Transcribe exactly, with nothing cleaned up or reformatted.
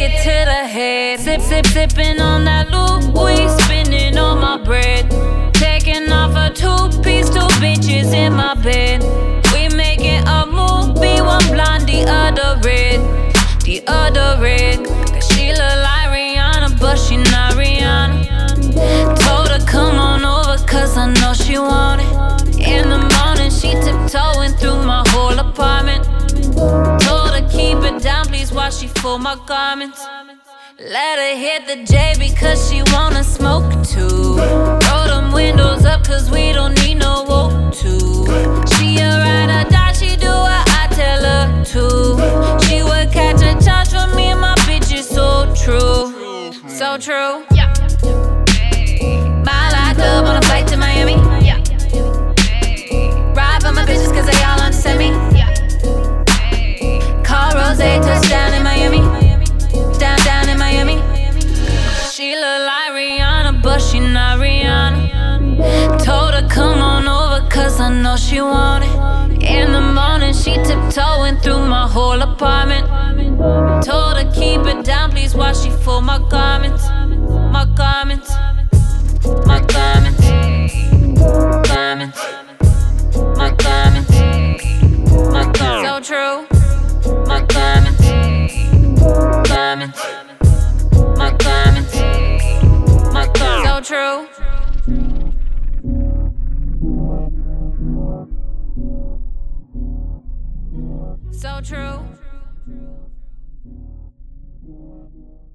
it to the head. Sip, sip, sipping on that Louis, spinning on my bread. Taking off a two-piece, two bitches in my bed. We making a movie, one blonde, the other red. The other red. Cause she look like Rihanna, but she not Rihanna. Told her come on over, cause I know she want it. In the morning, she tiptoeing through my whole apartment. Told her keep it down, please, while she fold my garments. Let her hit the J because she wanna smoke too. Roll them windows up cause we don't need no woke too. She a ride or die, she do what I tell her to. She would catch a charge for me and my bitch is so true. So true. Yeah. Buy locked up on a flight to Miami. Yeah. Ride for my bitches cause they all understand me. Yeah. Call Rose, touchdown in Miami. Down, down in Miami. She look like Rihanna, but she not Rihanna. Told her come on over, cause I know she want it. In the morning, she tiptoeing through my whole apartment. Told her keep it down, please, while she fold my garments. My garments. My garments. Garments. My garments. My garments. So true. My garments. Garments. My garments. My garments. So true. So true.